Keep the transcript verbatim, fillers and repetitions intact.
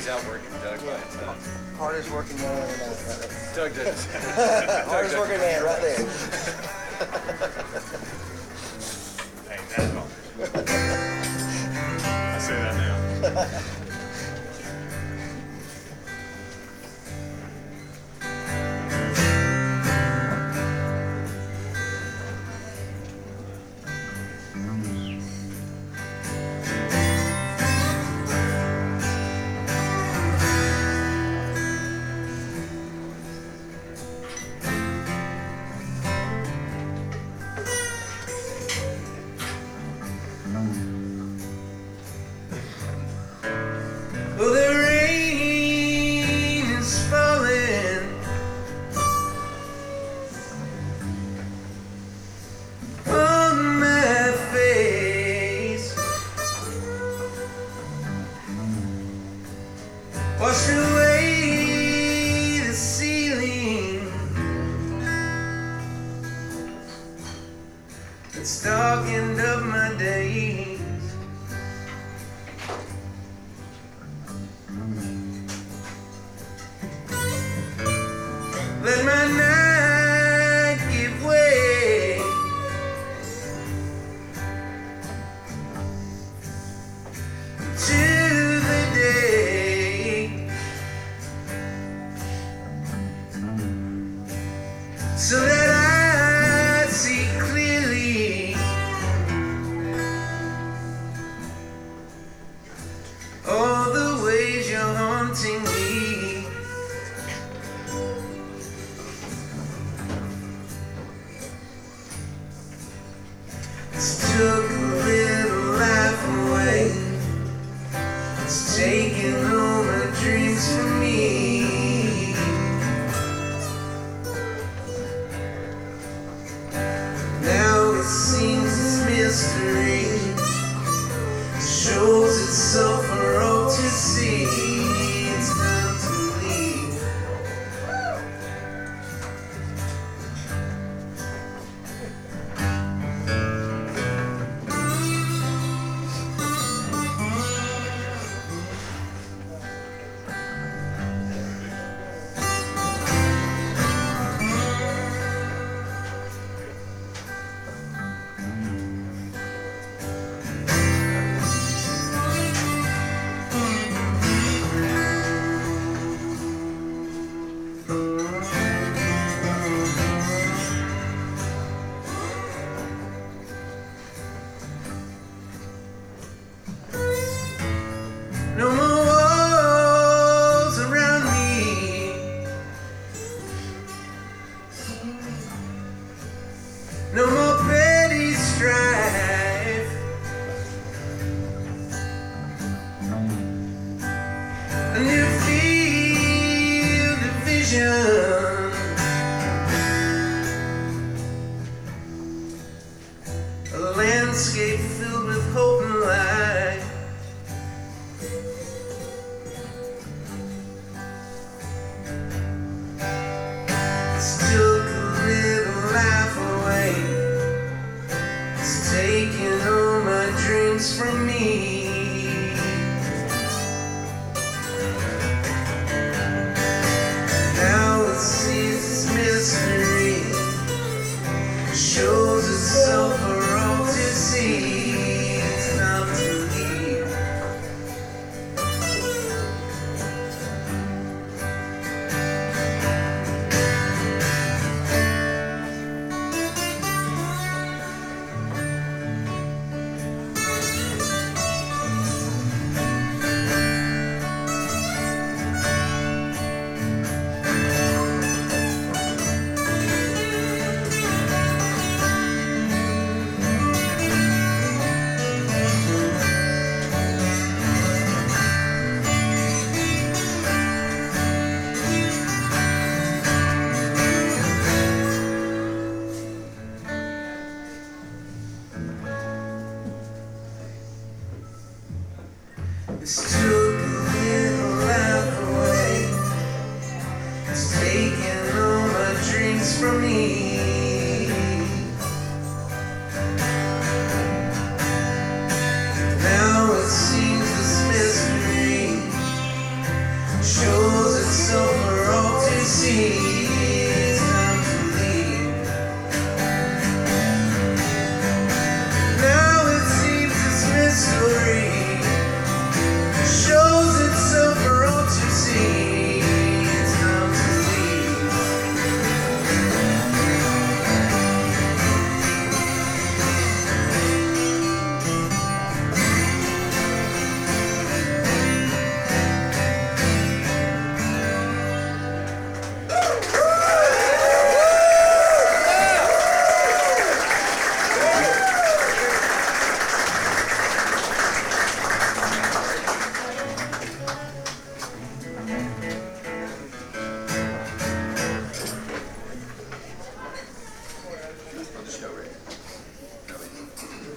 He's out working Doug by himself. Hardest working man on the night, right there. Doug did it. Hardest working man right there. Hey, that's all. I say that now. Well, the rain is falling on my face, wash away the ceiling. It's darkened up my days. Let my night give way to the day, so that I see clearly all the ways you're haunting me. It's took a little life away. It's taken all my dreams from me. Now it seems this mystery shows itself for all to see. It's time to leave. No more walls around me. No more petty strife. A new field of vision. A landscape filled with hope and light. Took a little life away. It's taken all my dreams from me. Now it sees this mystery shows itself for all to see. It's not to leave. It's too